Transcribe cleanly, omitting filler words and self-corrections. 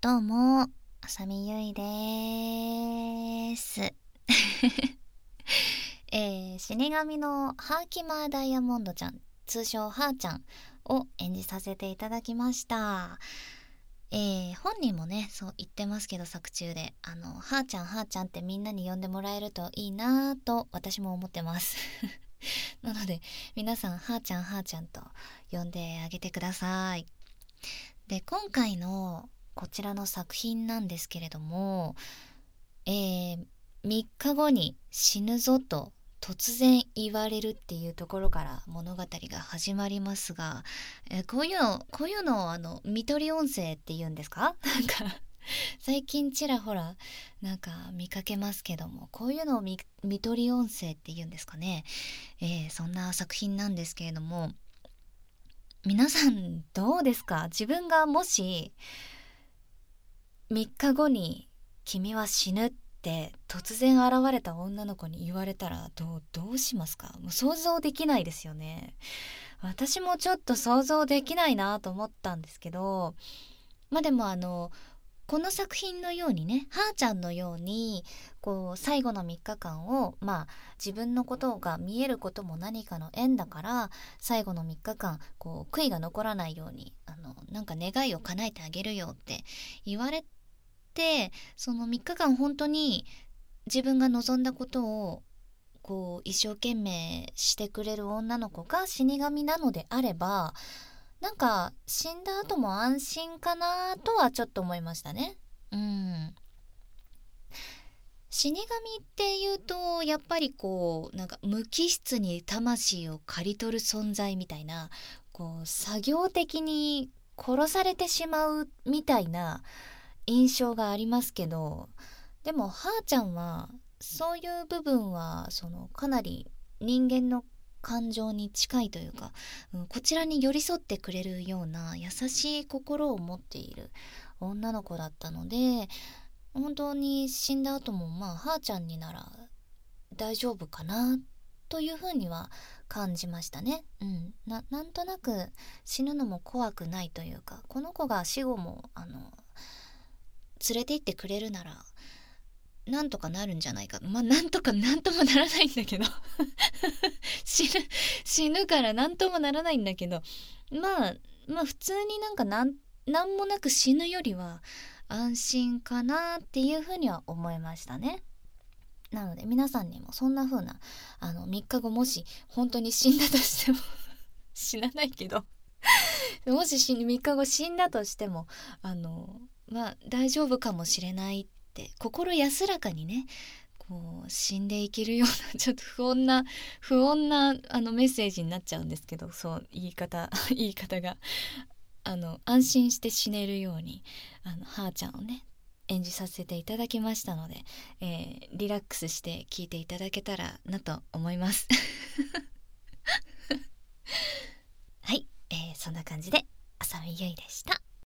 どうも、浅見ゆいです。死神のハーキマーダイヤモンドちゃん、通称ハーちゃんを演じさせていただきました。本人もね、そう言ってますけど、作中で、ハーちゃん、ハーちゃんってみんなに呼んでもらえるといいなぁと私も思ってます。なので、皆さん、ハーちゃん、ハーちゃんと呼んであげてください。で、今回のこちらの作品なんですけれども、3日後に死ぬぞと突然言われるっていうところから物語が始まりますが、こういうのを見取り音声って言うんですか？なんか最近ちらほらなんか見かけますけども、こういうのを見取り音声って言うんですかね。そんな作品なんですけれども、皆さんどうですか？自分がもし3日後に君は死ぬって突然現れた女の子に言われたらどうしますか？もう想像できないですよね。私もちょっと想像できないなと思ったんですけど、まあでもこの作品のようにね、はーちゃんのようにこう最後の3日間を自分のことが見えることも何かの縁だから、最後の3日間こう悔いが残らないようになんか願いを叶えてあげるよって言われて、その3日間本当に自分が望んだことをこう一生懸命してくれる女の子が死神なのであれば、なんか死んだ後も安心かなとはちょっと思いましたね。うん。死神っていうとやっぱりこうなんか無機質に魂を刈り取る存在みたいな、こう作業的に殺されてしまうみたいな印象がありますけど、でもはーちゃんはそういう部分はそのかなり人間の感情に近いというか、こちらに寄り添ってくれるような優しい心を持っている女の子だったので、本当に死んだ後もはーちゃんになら大丈夫かなというふうには感じましたね。なんとなく死ぬのも怖くないというか、この子が死後も連れて行ってくれるならなんとかなるんじゃないか。なんとかなんともならないんだけど死ぬ死ぬからなんともならないんだけど、まあ普通になんもなく死ぬよりは安心かなっていうふうには思いましたね。なので皆さんにもそんな風な3日後もし本当に死んだとしても死なないけどもし3日後死んだとしても大丈夫かもしれないって心安らかにね、こう死んでいけるようなちょっと不穏なメッセージになっちゃうんですけど、そう言い方言い方が安心して死ねるようにはーちゃんをね演じさせていただきましたので、リラックスして聞いていただけたらなと思いますはい、そんな感じで浅見ゆいでした。